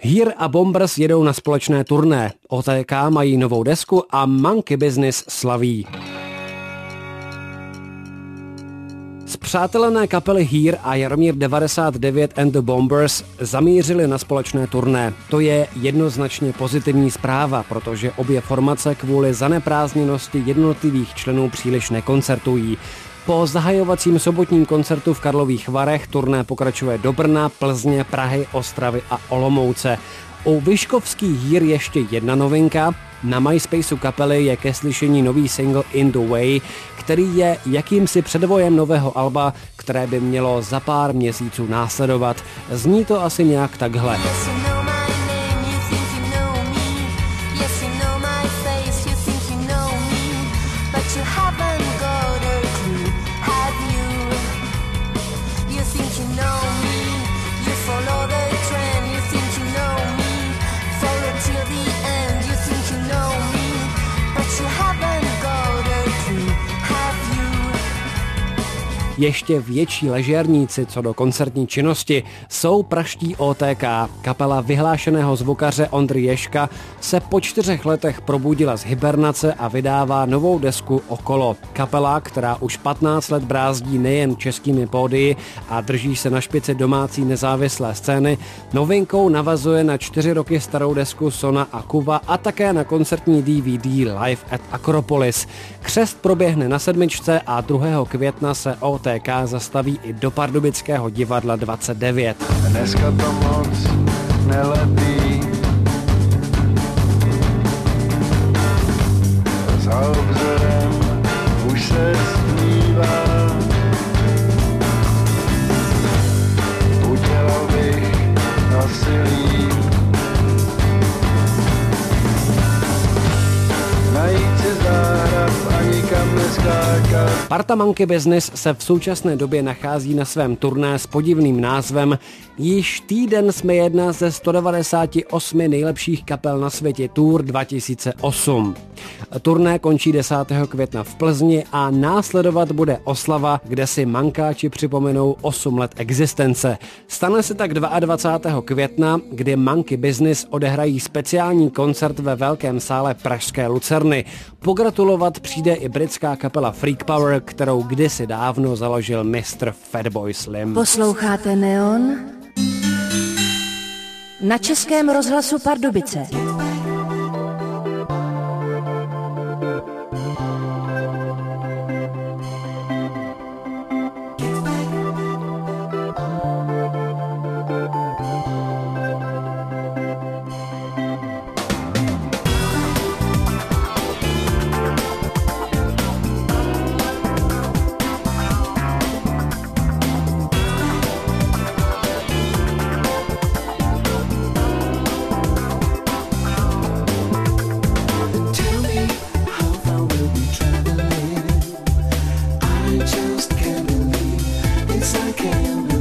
Here a Bombers jedou na společné turné, OTK mají novou desku a Monkey Business slaví. Spřátelené kapely Here a Jaromír 99 and the Bombers zamířili na společné turné. To je jednoznačně pozitivní zpráva, protože obě formace kvůli zaneprázdněnosti jednotlivých členů příliš nekoncertují. Po zahajovacím sobotním koncertu v Karlových Varech turné pokračuje do Brna, Plzně, Prahy, Ostravy a Olomouce. U Vyškovských Here ještě jedna novinka. Na MySpaceu kapely je ke slyšení nový single In the Way, který je jakýmsi předvojem nového alba, které by mělo za pár měsíců následovat. Zní to asi nějak takhle. Ještě větší ležérníci co do koncertní činnosti jsou praští OTK. Kapela vyhlášeného zvukaře Ondry Ježka se po 4 letech probudila z hibernace a vydává novou desku Okolo. Kapela, která už 15 let brázdí nejen českými pódii a drží se na špici domácí nezávislé scény, novinkou navazuje na 4 roky starou desku Sona a Kuva a také na koncertní DVD Live at Acropolis. Křest proběhne na 7. a 2. května se OTK zastaví i do Pardubického divadla 29. Dneska to moc nelepí, za obzorem už se stmívá, udělal bych násilí, najít si záhrad a nikam neskákat. Parta Monkey Business se v současné době nachází na svém turné s podivným názvem Již týden jsme jedna ze 198 nejlepších kapel na světě Tour 2008. Turné končí 10. května v Plzni a následovat bude oslava, kde si mankáči připomenou 8 let existence. Stane se tak 22. května, kdy Monkey Business odehrají speciální koncert ve velkém sále pražské Lucerny. Pogratulovat přijde i britská kapela Freak Power, kterou kdysi dávno založil Mr. Fatboy Slim. Posloucháte Neon? Na Českém rozhlasu Pardubice. I just can't believe this, I can't believe.